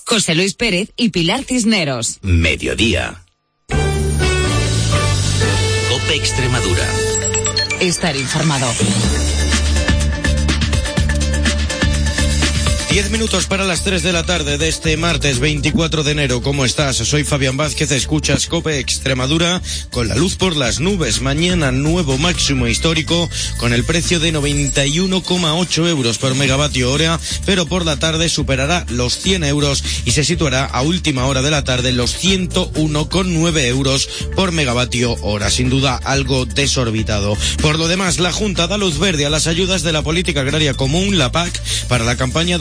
José Luis Pérez y Pilar Cisneros. Mediodía. COPE Extremadura. Estar informado. 10 minutos para las 3 de la tarde de este martes 24 de enero. ¿Cómo estás? Soy Fabián Vázquez, escuchas COPE Extremadura con la luz por las nubes. Mañana nuevo máximo histórico con el precio de 91,8 euros por megavatio hora, pero por la tarde superará los 100 euros y se situará a última hora de la tarde en los 101,9 euros por megavatio hora. Sin duda algo desorbitado. Por lo demás, la Junta da luz verde a las ayudas de la Política Agraria Común, la PAC, para la campaña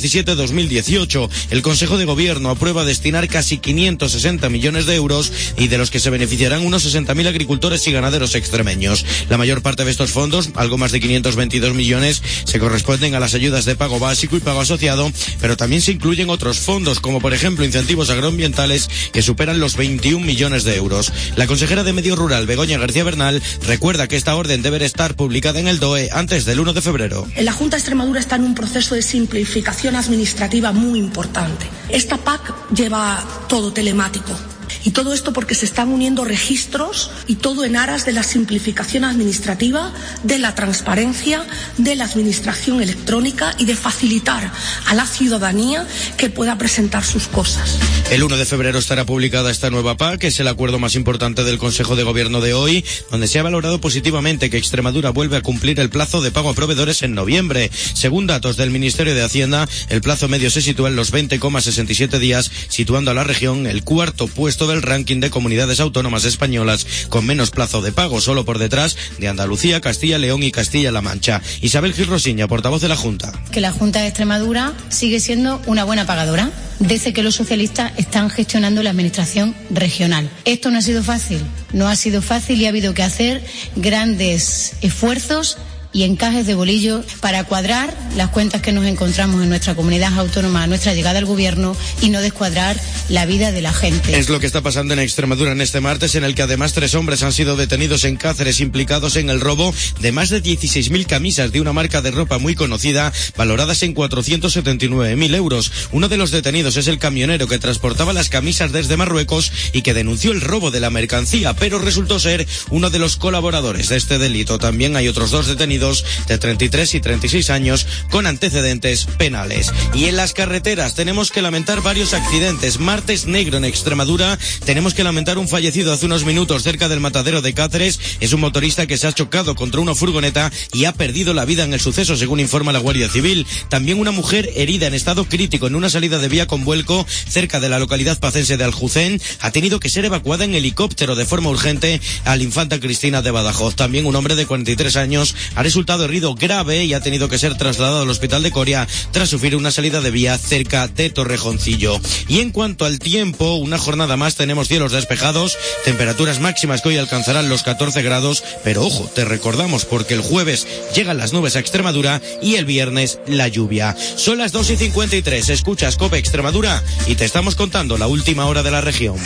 2017-2018. El Consejo de Gobierno aprueba destinar casi 560 millones de euros y de los que se beneficiarán unos 60.000 agricultores y ganaderos extremeños. La mayor parte de estos fondos, algo más de 522 millones, se corresponden a las ayudas de pago básico y pago asociado, pero también se incluyen otros fondos, como por ejemplo incentivos agroambientales, que superan los 21 millones de euros. La consejera de Medio Rural, Begoña García Bernal, recuerda que esta orden debe estar publicada en el DOE antes del 1 de febrero. La Junta de Extremadura está en un proceso de simplificación administrativa muy importante. Esta PAC lleva todo telemático. Y todo esto porque se están uniendo registros y todo en aras de la simplificación administrativa, de la transparencia, de la administración electrónica y de facilitar a la ciudadanía que pueda presentar sus cosas. El 1 de febrero estará publicada esta nueva PAC, que es el acuerdo más importante del Consejo de Gobierno de hoy, donde se ha valorado positivamente que Extremadura vuelve a cumplir el plazo de pago a proveedores en noviembre. Según datos del Ministerio de Hacienda, el plazo medio se sitúa en los 20,67 días, situando a la región el cuarto puesto del ranking de comunidades autónomas españolas con menos plazo de pago, solo por detrás de Andalucía, Castilla, León y Castilla-La Mancha. Isabel Gil Rosiña, portavoz de la Junta. Que la Junta de Extremadura sigue siendo una buena pagadora desde que los socialistas están gestionando la administración regional. Esto no ha sido fácil y ha habido que hacer grandes esfuerzos y encajes de bolillo para cuadrar las cuentas que nos encontramos en nuestra comunidad autónoma a nuestra llegada al gobierno y no descuadrar la vida de la gente. Es lo que está pasando en Extremadura en este martes, en el que además 3 hombres han sido detenidos en Cáceres implicados en el robo de más de 16.000 camisas de una marca de ropa muy conocida, valoradas en 479.000 euros. Uno de los detenidos es el camionero que transportaba las camisas desde Marruecos y que denunció el robo de la mercancía, pero resultó ser uno de los colaboradores de este delito. También hay otros 2 detenidos de 33 y 36 años con antecedentes penales. Y en las carreteras tenemos que lamentar varios accidentes. Martes negro en Extremadura. Tenemos que lamentar un fallecido hace unos minutos cerca del matadero de Cáceres. Es un motorista que se ha chocado contra una furgoneta y ha perdido la vida en el suceso, según informa la Guardia Civil. También una mujer herida en estado crítico en una salida de vía con vuelco cerca de la localidad pacense de Aljucén ha tenido que ser evacuada en helicóptero de forma urgente al Infanta Cristina de Badajoz. También un hombre de 43 años ha resultado herido grave y ha tenido que ser trasladado al hospital de Coria tras sufrir una salida de vía cerca de Torrejoncillo. Y en cuanto al tiempo, una jornada más tenemos cielos despejados, temperaturas máximas que hoy alcanzarán los 14 grados, pero ojo, te recordamos porque el jueves llegan las nubes a Extremadura y el viernes la lluvia. Son las 2:53, escuchas COPE Extremadura y te estamos contando la última hora de la región.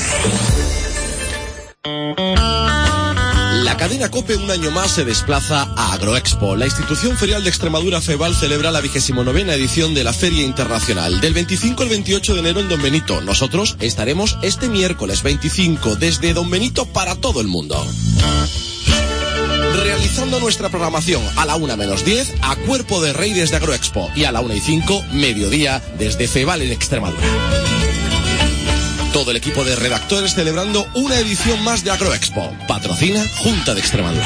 La cadena COPE un año más se desplaza a Agroexpo. La institución ferial de Extremadura FEBAL celebra la 29ª edición de la Feria Internacional. Del 25 al 28 de enero en Don Benito. Nosotros estaremos este miércoles 25 desde Don Benito para todo el mundo. Realizando nuestra programación a la 1:10 a Cuerpo de Rey desde Agroexpo y a la 1:05 mediodía desde FEBAL en Extremadura. Todo el equipo de redactores celebrando una edición más de Agroexpo. Patrocina Junta de Extremadura.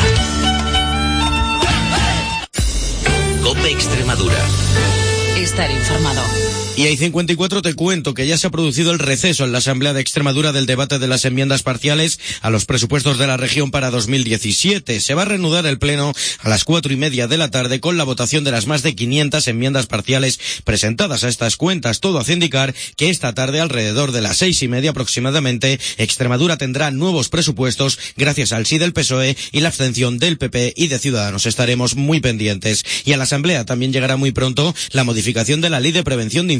COPE Extremadura. Estar informado. Y hay 54, te cuento que ya se ha producido el receso en la Asamblea de Extremadura del debate de las enmiendas parciales a los presupuestos de la región para 2017. Se va a reanudar el pleno a las 4:30 de la tarde con la votación de las más de 500 enmiendas parciales presentadas a estas cuentas. Todo hace indicar que esta tarde, alrededor de las 6:30 aproximadamente, Extremadura tendrá nuevos presupuestos gracias al sí del PSOE y la abstención del PP y de Ciudadanos. Estaremos muy pendientes. Y a la Asamblea también llegará muy pronto la modificación de la Ley de Prevención de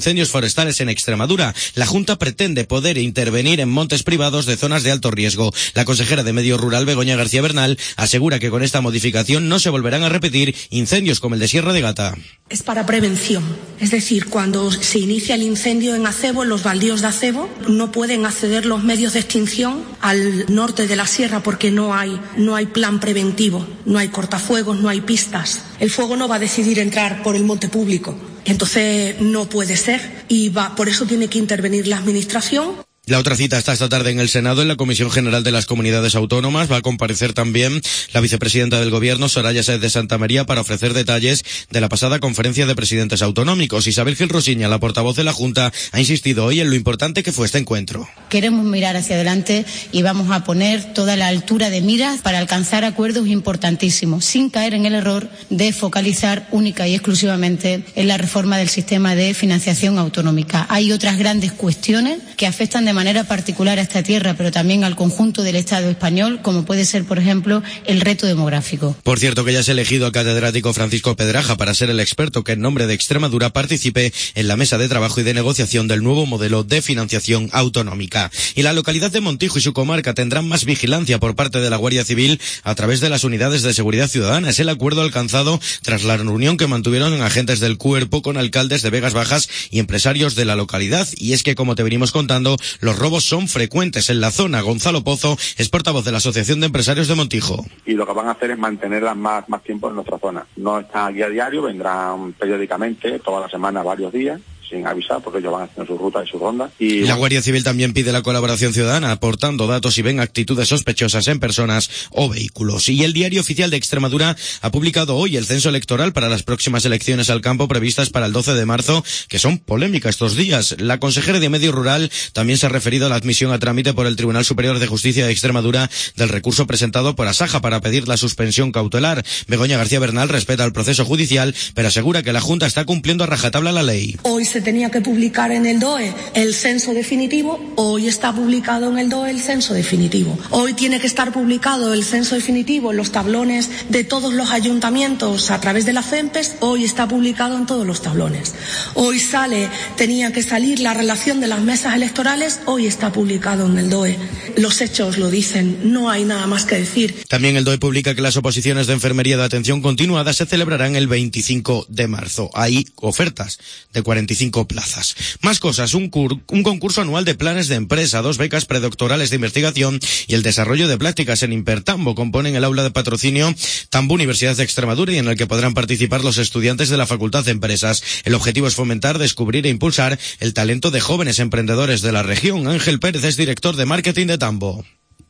incendios forestales en Extremadura. La Junta pretende poder intervenir en montes privados de zonas de alto riesgo. La consejera de Medio Rural, Begoña García Bernal, asegura que con esta modificación no se volverán a repetir incendios como el de Sierra de Gata. Es para prevención, es decir, cuando se inicia el incendio en Acebo, en los baldíos de Acebo, no pueden acceder los medios de extinción al norte de la sierra porque no hay plan preventivo, no hay cortafuegos, no hay pistas. El fuego no va a decidir entrar por el monte público, entonces no puede ser y por eso tiene que intervenir la administración. La otra cita está esta tarde en el Senado, en la Comisión General de las Comunidades Autónomas. Va a comparecer también la vicepresidenta del Gobierno, Soraya Sáez de Santamaría, para ofrecer detalles de la pasada conferencia de presidentes autonómicos. Isabel Gil Rosiña, la portavoz de la Junta, ha insistido hoy en lo importante que fue este encuentro. Queremos mirar hacia adelante y vamos a poner toda la altura de miras para alcanzar acuerdos importantísimos, sin caer en el error de focalizar única y exclusivamente en la reforma del sistema de financiación autonómica. Hay otras grandes cuestiones que afectan de manera particular a esta tierra, pero también al conjunto del Estado español, como puede ser, por ejemplo, el reto demográfico. Por cierto, que ya se ha elegido al catedrático Francisco Pedraja para ser el experto que en nombre de Extremadura participe en la mesa de trabajo y de negociación del nuevo modelo de financiación autonómica. Y la localidad de Montijo y su comarca tendrán más vigilancia por parte de la Guardia Civil a través de las unidades de seguridad ciudadana. Es el acuerdo alcanzado tras la reunión que mantuvieron agentes del cuerpo con alcaldes de Vegas Bajas y empresarios de la localidad. Y es que, como te venimos contando, los robos son frecuentes en la zona. Gonzalo Pozo es portavoz de la Asociación de Empresarios de Montijo. Y lo que van a hacer es mantenerlas más tiempo en nuestra zona. No están aquí a diario, vendrán periódicamente, toda la semana, varios días, sin avisar, porque ellos van haciendo su ruta y su ronda. Y la Guardia Civil también pide la colaboración ciudadana, aportando datos si ven actitudes sospechosas en personas o vehículos. Y el Diario Oficial de Extremadura ha publicado hoy el censo electoral para las próximas elecciones al campo previstas para el 12 de marzo, que son polémicas estos días. La consejera de Medio Rural también se ha referido a la admisión a trámite por el Tribunal Superior de Justicia de Extremadura del recurso presentado por Asaja para pedir la suspensión cautelar. Begoña García Bernal respeta el proceso judicial, pero asegura que la Junta está cumpliendo a rajatabla la ley. Hoy se tenía que publicar en el DOE el censo definitivo, hoy está publicado en el DOE el censo definitivo. Hoy tiene que estar publicado el censo definitivo en los tablones de todos los ayuntamientos a través de la CEMPES, hoy está publicado en todos los tablones. Hoy tenía que salir la relación de las mesas electorales, hoy está publicado en el DOE. Los hechos lo dicen, no hay nada más que decir. También el DOE publica que las oposiciones de enfermería de atención continuada se celebrarán el 25 de marzo. Hay ofertas de 45 plazas. Más cosas, un concurso anual de planes de empresa, 2 becas predoctorales de investigación y el desarrollo de prácticas en Impertambo componen el aula de patrocinio Tambo Universidad de Extremadura y en el que podrán participar los estudiantes de la Facultad de Empresas. El objetivo es fomentar, descubrir e impulsar el talento de jóvenes emprendedores de la región. Ángel Pérez es director de marketing de Tambo.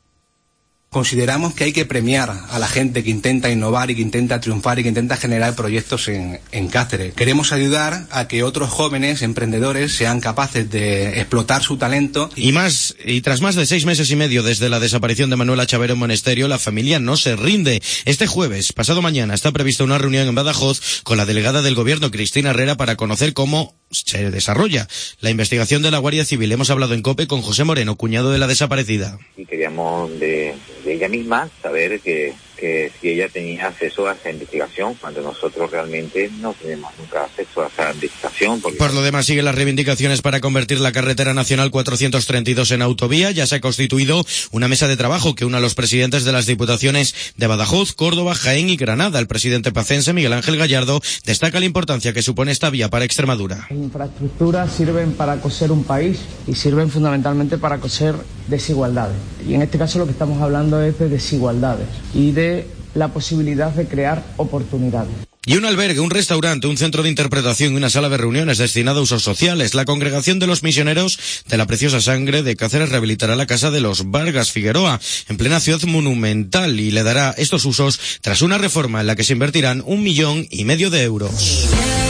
Consideramos que hay que premiar a la gente que intenta innovar y que intenta triunfar y que intenta generar proyectos en Cáceres. Queremos ayudar a que otros jóvenes emprendedores sean capaces de explotar su talento. Y tras más de 6 meses y medio desde la desaparición de Manuela Chavero en Monesterio, la familia no se rinde. Este jueves, pasado mañana, está prevista una reunión en Badajoz con la delegada del Gobierno, Cristina Herrera, para conocer cómo se desarrolla la investigación de la Guardia Civil. Hemos hablado en COPE con José Moreno, cuñado de la desaparecida. Y queríamos de ella misma saber que si ella tenía acceso a esa investigación, cuando nosotros realmente no tenemos nunca acceso a esa investigación. Por lo demás, siguen las reivindicaciones para convertir la carretera nacional 432 en autovía. Ya se ha constituido una mesa de trabajo que une a los presidentes de las diputaciones de Badajoz, Córdoba, Jaén y Granada. El presidente pacense, Miguel Ángel Gallardo, destaca la importancia que supone esta vía para Extremadura. Las infraestructuras sirven para coser un país y sirven fundamentalmente para coser desigualdades. Y en este caso lo que estamos hablando es de desigualdades y de la posibilidad de crear oportunidades. Y un albergue, un restaurante, un centro de interpretación y una sala de reuniones destinada a usos sociales. La Congregación de los Misioneros de la Preciosa Sangre de Cáceres rehabilitará la casa de los Vargas Figueroa en plena ciudad monumental y le dará estos usos tras una reforma en la que se invertirán 1,5 millones de euros.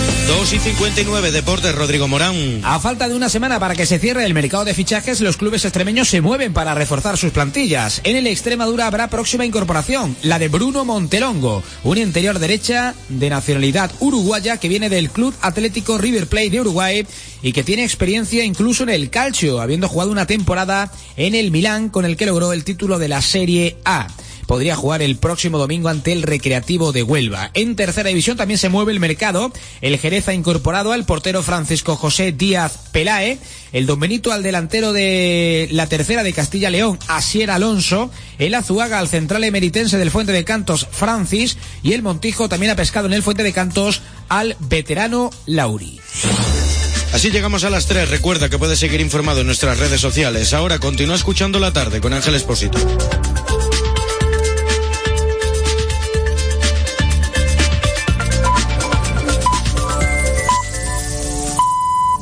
2:59, Deportes, Rodrigo Morán. A falta de una semana para que se cierre el mercado de fichajes, los clubes extremeños se mueven para reforzar sus plantillas. En el Extremadura habrá próxima incorporación, la de Bruno Montelongo, un interior derecha de nacionalidad uruguaya que viene del Club Atlético River Plate de Uruguay y que tiene experiencia incluso en el calcio, habiendo jugado una temporada en el Milán con el que logró el título de la Serie A. podría jugar el próximo domingo ante el Recreativo de Huelva. En tercera división también se mueve el mercado. El Jerez ha incorporado al portero Francisco José Díaz Pelae, el Don Benito al delantero de la tercera de Castilla León, Asier Alonso, el Azuaga al central emeritense del Fuente de Cantos, Francis, y el Montijo también ha pescado en el Fuente de Cantos al veterano Lauri. Así llegamos a las 3. Recuerda que puedes seguir informado en nuestras redes sociales. Ahora continúa escuchando La Tarde con Ángel Expósito.